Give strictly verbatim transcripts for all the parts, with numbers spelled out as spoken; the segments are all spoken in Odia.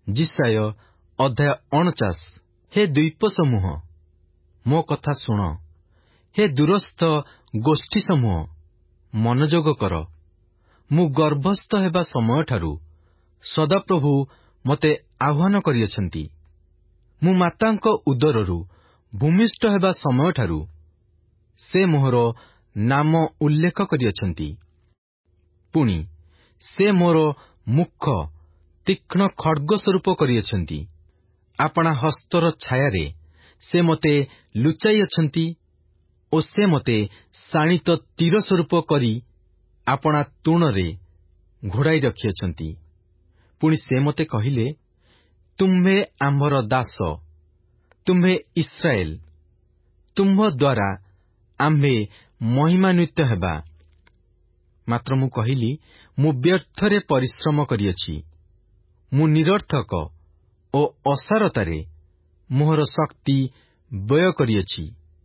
ଯିଶାୟ ଅଧ୍ୟାୟ ଅଣଚାଶ। ହେ ଦ୍ୱୀପ ସମୂହ, ମୋ କଥା ଶୁଣ। ହେ ଦୂରସ୍ଥ ଗୋଷ୍ଠୀ ସମୂହ, ମନୋଯୋଗ କର। ମୁଁ ଗର୍ଭସ୍ଥ ହେବା ସମୟଠାରୁ ସଦାପ୍ରଭୁ ମୋତେ ଆହ୍ୱାନ କରିଅଛନ୍ତି। ମୁଁ ମାତାଙ୍କ ଉଦରରୁ ଭୂମିଷ୍ଠ ହେବା ସମୟଠାରୁ ସେ ମୋହର ନାମ ଉଲ୍ଲେଖ କରିଅଛନ୍ତି। ପୁଣି ସେ ମୋର ମୁଖ ତୀକ୍ଷ୍ଣ ଖଡ୍ଗ ସ୍ୱରୂପ କରିଅଛନ୍ତି। ଆପଣା ହସ୍ତର ଛାୟାରେ ସେ ମୋତେ ଲୁଚାଇଅଛନ୍ତି ଓ ସେ ମୋତେ ଶାଣିତ ତୀର ସ୍ୱରୂପ କରି ଆପଣା ତୃଣରେ ଘୋଡ଼ାଇ ରଖିଅଛନ୍ତି। ପୁଣି ସେ ମୋତେ କହିଲେ, ତୁମ୍ଭେ ଆମ୍ଭର ଦାସ, ତୁମ୍ଭେ ଇସ୍ରାଏଲ, ତୁମ୍ଭ ଦ୍ୱାରା ଆମ୍ଭେ ମହିମାନ୍ୱିତ ହେବା। ମାତ୍ର ମୁଁ କହିଲି, ମୁଁ ବ୍ୟର୍ଥରେ ପରିଶ୍ରମ କରିଅଛି। ମୁଁ ନିରର୍ଥକ ଓ ଅସାରତାରେ ମୋହର ଶକ୍ତି ବ୍ୟୟ କରିଅଛି।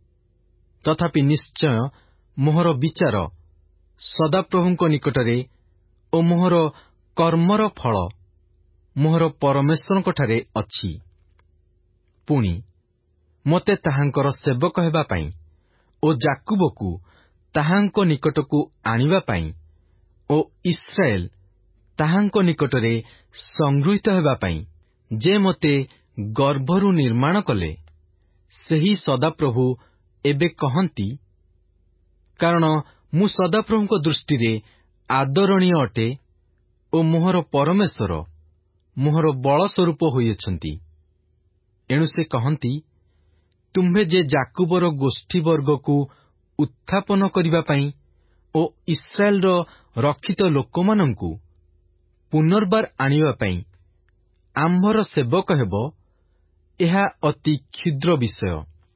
ତଥାପି ନିଶ୍ଚୟ ମୋହର ବିଚାର ସଦାପ୍ରଭୁଙ୍କ ନିକଟରେ ଓ ମୋହର କର୍ମର ଫଳ ମୋହର ପରମେଶ୍ୱରଙ୍କଠାରେ ଅଛି। ପୁଣି ମୋତେ ତାହାଙ୍କର ସେବକ ହେବା ପାଇଁ ଓ ଯାକୁବକୁ ତାହାଙ୍କ ନିକଟକୁ ଆଣିବା ପାଇଁ ଓ ଇସ୍ରାଏଲ ତାହାଙ୍କ ନିକଟରେ ସଂଗୃହୀତ ହେବା ପାଇଁ ଯେ ମୋତେ ଗର୍ଭରୁ ନିର୍ମାଣ କଲେ, ସେହି ସଦାପ୍ରଭୁ ଏବେ କହନ୍ତି, କାରଣ ମୁଁ ସଦାପ୍ରଭୁଙ୍କ ଦୃଷ୍ଟିରେ ଆଦରଣୀୟ ଅଟେ ଓ ମୋହର ପରମେଶ୍ୱର ମୋହର ବଳ ସ୍ୱରୂପ ହୋଇଅଛନ୍ତି। ଏଣୁ ସେ କହନ୍ତି, ତୁମ୍ଭେ ଯେ ଯାକୁବର ଗୋଷ୍ଠୀବର୍ଗକୁ ଉତ୍ଥାପନ କରିବା ପାଇଁ ଓ ଇସ୍ରାଏଲର ରକ୍ଷିତ ଲୋକମାନଙ୍କୁ ପୁନର୍ବାର ଆଣିବା ପାଇଁ ଆମ୍ଭର ସେବକ ହେବ, ଏହା ଅତି କ୍ଷୁଦ୍ର ବିଷୟ।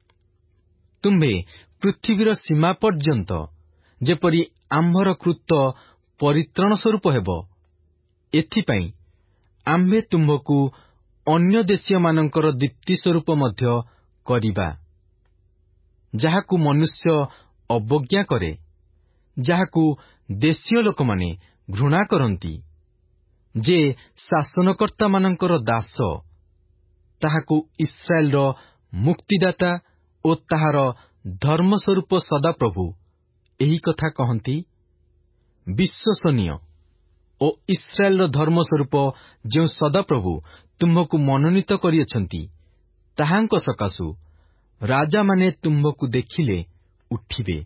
ତୁମ୍ଭେ ପୃଥିବୀର ସୀମା ପର୍ଯ୍ୟନ୍ତ ଯେପରି ଆମ୍ଭର କୃତ ପରିତ୍ରାଣ ସ୍ୱରୂପ ହେବ, ଏଥିପାଇଁ ଆମ୍ଭେ ତୁମ୍ଭକୁ ଅନ୍ୟ ଦେଶୀୟମାନଙ୍କର ଦୀପ୍ତି ସ୍ୱରୂପ ମଧ୍ୟ କରିବା, ଯାହାକୁ ମନୁଷ୍ୟ ଅବଜ୍ଞା କରେ, ଯାହାକୁ ଦେଶୀୟ ଲୋକମାନେ ଘୃଣା କରନ୍ତି, ଯେ ଶାସନକର୍ତ୍ତାମାନଙ୍କର ଦାସ, ତାହାକୁ ଇସ୍ରାଏଲର ମୁକ୍ତିଦାତା ଓ ତାହାର ଧର୍ମସ୍ୱରୂପ ସଦାପ୍ରଭୁ ଏହି କଥା କହନ୍ତି। ବିଶ୍ୱସନୀୟ ଓ ଇସ୍ରାଏଲର ଧର୍ମସ୍ୱରୂପ ଯେଉଁ ସଦାପ୍ରଭୁ ତୁମ୍ଭକୁ ମନୋନୀତ କରିଅଛନ୍ତି, ତାହାଙ୍କ ସକାଶୁ ରାଜାମାନେ ତୁମ୍ଭକୁ ଦେଖିଲେ ଉଠିବେ,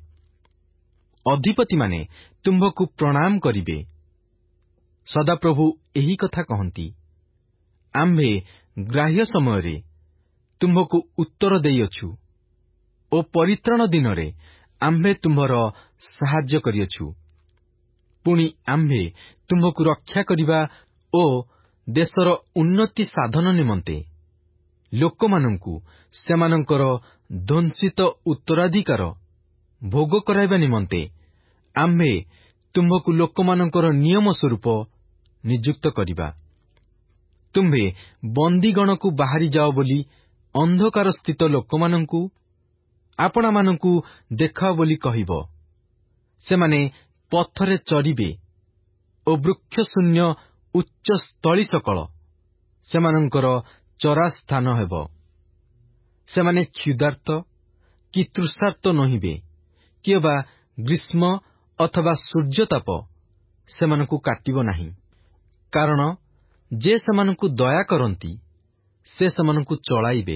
ଅଧିପତିମାନେ ତୁମ୍ଭକୁ ପ୍ରଣାମ କରିବେ। ସଦାପ୍ରଭୁ ଏହି କଥା କହନ୍ତି, ଆମ୍ଭେ ଗ୍ରାହ୍ୟ ସମୟରେ ତୁମ୍ଭକୁ ଉତ୍ତର ଦେଇଅଛୁ ଓ ପରିତ୍ରାଣ ଦିନରେ ଆମ୍ଭେ ତୁମ୍ଭର ସାହାଯ୍ୟ କରିଅଛୁ। ପୁଣି ଆମ୍ଭେ ତୁମ୍ଭକୁ ରକ୍ଷା କରିବା ଓ ଦେଶର ଉନ୍ନତି ସାଧନ ନିମନ୍ତେ ଲୋକମାନଙ୍କୁ ସେମାନଙ୍କର ଧ୍ୱଂସିତ ଉତ୍ତରାଧିକାର ଭୋଗ କରାଇବା ନିମନ୍ତେ ଆମ୍ଭେ ତୁମ୍ଭକୁ ଲୋକମାନଙ୍କର ନିୟମ ସ୍ୱରୂପ ନିଯୁକ୍ତ କରିବା। ତୁମ୍ଭେ ବନ୍ଦୀଗଣକୁ ବାହାରି ଯାଅ ବୋଲି ଅନ୍ଧକାରସ୍ଥିତ ଲୋକମାନଙ୍କୁ ଆପଣାମାନଙ୍କୁ ଦେଖାଅ ବୋଲି କହିବ। ସେମାନେ ପଥରେ ଚରିବେ ଓ ବୃକ୍ଷଶୂନ୍ୟ ଉଚ୍ଚ ସ୍ଥଳୀ ସକଳ ସେମାନଙ୍କର ଚରାସ୍ଥାନ ହେବ। ସେମାନେ କ୍ଷୁଧାର୍ତ କି ତୃଷାର୍ତ୍ତ ନୋହିବେ, କି ଅବା ଗ୍ରୀଷ୍ମ ଅଥବା ସୂର୍ଯ୍ୟତାପ ସେମାନଙ୍କୁ କାଟିବ ନାହିଁ। କାରଣ ଯେ ସେମାନଙ୍କୁ ଦୟା କରନ୍ତି, ସେ ସେମାନଙ୍କୁ ଚଳାଇବେ।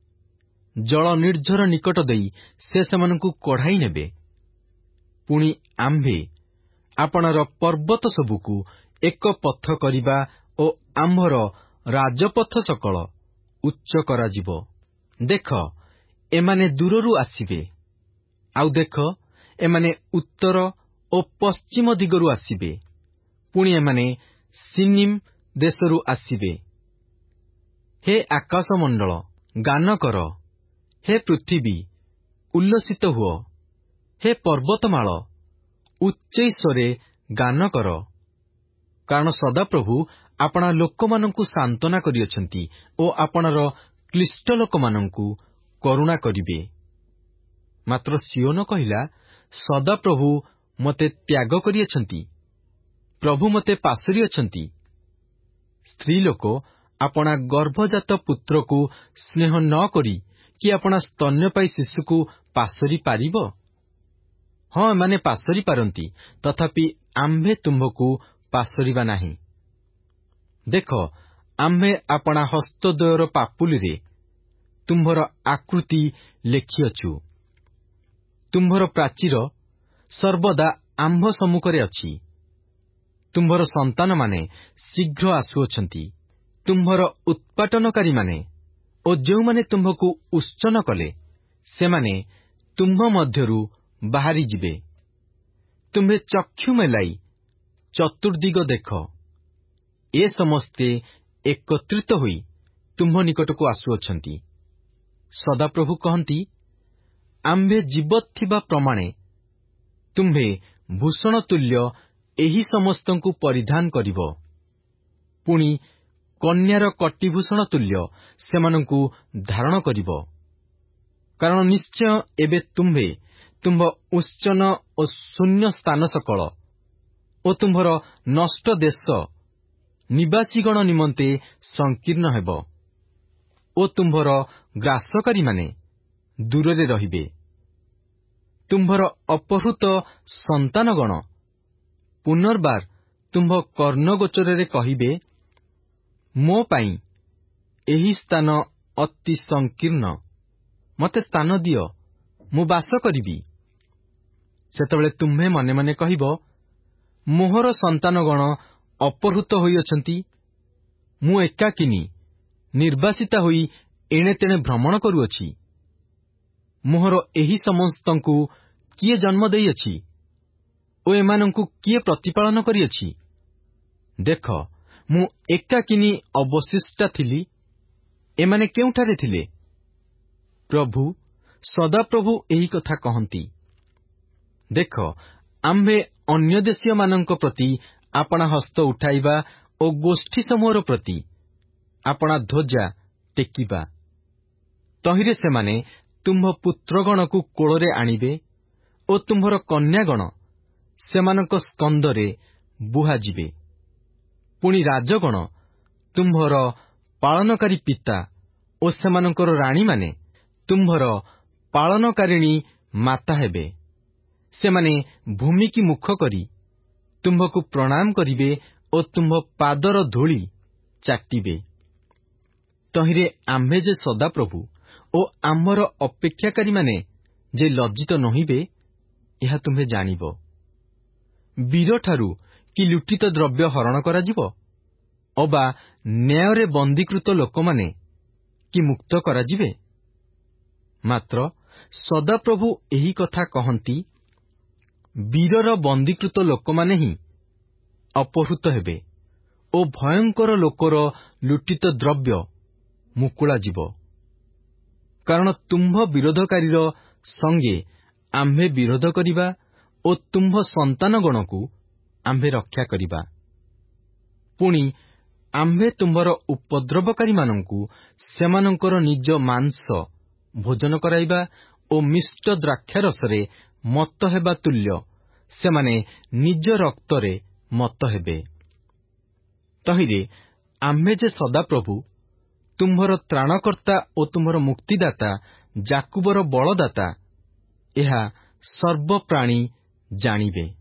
ଜଳ ନିର୍ଝର ନିକଟ ଦେଇ ସେ ସେମାନଙ୍କୁ କଢ଼ାଇ ନେବେ। ପୁଣି ଆମ୍ଭେ ଆପଣାର ପର୍ବତ ସବୁକୁ ଏକ ପଥ କରିବା ଓ ଆମ୍ଭର ରାଜପଥ ସକଳ ଉଚ୍ଚ କରାଯିବ। ଦେଖ, ଏମାନେ ଦୂରରୁ ଆସିବେ, ଆଉ ଦେଖ, ଏମାନେ ଉତ୍ତର ଓ ପଶ୍ଚିମ ଦିଗରୁ ଆସିବେ। ପୁଣି ଏମାନେ ସିନିମ୍ ଦେଶରୁ ଆସିବେ। ହେ ଆକାଶମଣ୍ଡଳ, ଗାନ କର। ହେ ପୃଥିବୀ, ଉଲ୍ଲସିତ ହୁଅ। ହେ ପର୍ବତମାଳ, ଉଚ୍ଚୈଃସ୍ୱରେ ଗାନ କର। କାରଣ ସଦାପ୍ରଭୁ ଆପଣା ଲୋକମାନଙ୍କୁ ସାନ୍ତ୍ୱନା କରିଅଛନ୍ତି ଓ ଆପଣାର କ୍ଳିଷ୍ଟ ଲୋକମାନଙ୍କୁ କରୁଣା କରିବେ। ମାତ୍ର ସିଓନ କହିଲା, ସଦାପ୍ରଭୁ ମୋତେ ତ୍ୟାଗ କରିଅଛନ୍ତି, ପ୍ରଭୁ ମୋତେ ପାଶୋରି ଅଛନ୍ତି। ସ୍ତ୍ରୀଲୋକ ଆପଣା ଗର୍ଭଜାତ ପୁତ୍ରକୁ ସ୍ନେହ ନ କରି କି ଆପଣା ସ୍ତନ୍ୟପାୟୀ ଶିଶୁକୁ ପାଶୋରି ପାରିବ? ହଁ, ଏମାନେ ପାଶୋରି ପାରନ୍ତି, ତଥାପି ଆମ୍ଭେ ତୁମ୍ଭକୁ ପାଶୋରିବା ନାହିଁ। ଦେଖ, ଆମ୍ଭେ ଆପଣା ହସ୍ତଦ୍ୱୟର ପାପୁଲିରେ ତୁମ୍ଭର ଆକୃତି ଲେଖିଅଛୁ। ତୁମ୍ଭର ପ୍ରାଚୀର ସର୍ବଦା ଆମ୍ଭ ସମ୍ମୁଖରେ ଅଛି। ତୁମ୍ଭର ସନ୍ତାନମାନେ ଶୀଘ୍ର ଆସୁଅଛନ୍ତି। ତୁମ୍ଭର ଉତ୍ପାଟନକାରୀମାନେ ଓ ଯେଉଁମାନେ ତୁମ୍ଭକୁ ଉତ୍ସନ କଲେ, ସେମାନେ ତୁମ୍ଭ ମଧ୍ୟରୁ ବାହାରିଯିବେ। ତୁମ୍ଭେ ଚକ୍ଷୁ ମେଲାଇ ଚତୁର୍ଦ୍ଦିଗ ଦେଖ। ଏ ସମସ୍ତେ ଏକତ୍ରିତ ହୋଇ ତୁମ୍ଭ ନିକଟକୁ ଆସୁଅଛନ୍ତି। ସଦାପ୍ରଭୁ କହନ୍ତି, ଆମ୍ଭେ ଜୀବତ ଥିବା ପ୍ରମାଣେ ତୁମ୍ଭେ ଭୂଷଣ ତୁଲ୍ୟ ଏହି ସମସ୍ତଙ୍କୁ ପରିଧାନ କରିବ। ପୁଣି କନ୍ୟାର କଟିଭୂଷଣ ତୁଲ୍ୟ ସେମାନଙ୍କୁ ଧାରଣ କରିବ। କାରଣ ନିଶ୍ଚୟ ଏବେ ତୁମ୍ଭେ ତୁମ୍ଭ ଉତ୍ସନ ଓ ଶୂନ୍ୟ ସ୍ଥାନ ସକଳ ଓ ତୁମ୍ଭର ନଷ୍ଟ ଦେଶ ନିବାସୀଗଣ ନିମନ୍ତେ ସଂକୀର୍ଣ୍ଣ ହେବ ଓ ତୁମ୍ଭର ଗ୍ରାସକାରୀମାନେ ଦୂରରେ ରହିବେ। ତୁମ୍ଭର ଅପହୃତ ସନ୍ତାନଗଣ ପୁନର୍ବାର ତୁମ୍ଭ କର୍ଣ୍ଣଗୋଚରରେ କହିବେ, ମୋ ପାଇଁ ଏହି ସ୍ଥାନ ଅତି ସଂକୀର୍ଣ୍ଣ, ମୋତେ ସ୍ଥାନ ଦିଅ, ମୁଁ ବାସ କରିବି। ସେତେବେଳେ ତୁମ୍ଭେ ମନେ ମନେ କହିବ, ମୋହର ସନ୍ତାନଗଣ ଅପହୃତ ହୋଇଅଛନ୍ତି। ମୁଁ ଏକାକିନୀ ନିର୍ବାସିତା ହୋଇ ଏଣେ ତେଣେ ଭ୍ରମଣ କରୁଅଛି। ମୋହର ଏହି ସମସ୍ତଙ୍କୁ କିଏ ଜନ୍ମ ଦେଇଅଛି ଓ ଏମାନଙ୍କୁ କିଏ ପ୍ରତିପାଳନ କରିଅଛି? ଦେଖ, ମୁଁ ଏକାକିନୀ ଅବଶିଷ୍ଟା ଥିଲି। ଏମାନେ କେଉଁଠାରେ ଥିଲେ? ପ୍ରଭୁ, ସଦାପ୍ରଭୁ ଏହି କଥା କହନ୍ତି। ଦେଖ, ଆମ୍ଭେ ଅନ୍ୟ ଦେଶୀୟମାନଙ୍କ ପ୍ରତି ଆପଣା ହସ୍ତ ଉଠାଇବା ଓ ଗୋଷ୍ଠୀ ସମୂହର ପ୍ରତି ଆପଣା ଧ୍ୱଜା ଟେକିବା। ତହିଁରେ ସେମାନେ ତୁମ୍ଭ ପୁତ୍ରଗଣକୁ କୋଳରେ ଆଣିବେ ଓ ତୁମ୍ଭର କନ୍ୟାଗଣ ସେମାନଙ୍କ ସ୍କନ୍ଧରେ ବୁହାଯିବେ। ପୁଣି ରାଜଗଣ ତୁମ୍ଭର ପାଳନକାରୀ ପିତା ଓ ସେମାନଙ୍କର ରାଣୀମାନେ ତୁମ୍ଭର ପାଳନକାରିଣୀ ମାତା ହେବେ। ସେମାନେ ଭୂମିକି ମୁଖ କରି ତୁମ୍ଭକୁ ପ୍ରଣାମ କରିବେ ଓ ତୁମ୍ଭ ପାଦର ଧୂଳି ଚାଟିବେ। ତହିଁରେ ଆମ୍ଭେ ଯେ ସଦାପ୍ରଭୁ ଓ ଆମ୍ଭର ଅପେକ୍ଷାକାରୀମାନେ ଯେ ଲଜ୍ଜିତ ନୋହିବେ, ଏହା ତୁମ୍ଭେ ଜାଣିବ। ବୀରଠାରୁ କି ଲୁଟିତ ଦ୍ରବ୍ୟ ହରଣ କରାଯିବ? ଅବା ନ୍ୟାୟରେ ବନ୍ଦୀକୃତ ଲୋକମାନେ କି ମୁକ୍ତ କରାଯିବେ? ମାତ୍ର ସଦାପ୍ରଭୁ ଏହି କଥା କହନ୍ତି, ବୀରର ବନ୍ଦୀକୃତ ଲୋକମାନେ ହିଁ ଅପହୃତ ହେବେ ଓ ଭୟଙ୍କର ଲୋକର ଲୁଟିତ ଦ୍ରବ୍ୟ ମୁକୁଳା ଯିବ। କାରଣ ତୁମ୍ଭ ବିରୋଧକାରୀର ସଙ୍ଗେ ଆମ୍ଭେ ବିରୋଧ କରିବା ଓ ତୁମ୍ଭ ସନ୍ତାନଗଣକୁ ଆମ୍ଭେ ରକ୍ଷା କରିବା। ପୁଣି ଆମ୍ଭେ ତୁମ୍ଭର ଉପଦ୍ରବକାରୀମାନଙ୍କୁ ସେମାନଙ୍କର ନିଜ ମାଂସ ଭୋଜନ କରାଇବା ଓ ମିଷ୍ଟ ଦ୍ରାକ୍ଷାରସରେ ମତ୍ତ ହେବା ତୁଲ୍ୟ ସେମାନେ ନିଜ ରକ୍ତରେ ମତ୍ତ ହେବେ। ତହିଁରେ ଆମ୍ଭେ ଯେ ସଦାପ୍ରଭୁ ତୁମ୍ଭର ତ୍ରାଣକର୍ତ୍ତା ଓ ତୁମ୍ଭର ମୁକ୍ତିଦାତା, ଯାକୁବର ବଳଦାତା, ଏହା ସର୍ବପ୍ରାଣୀ ଜାଣିବେ।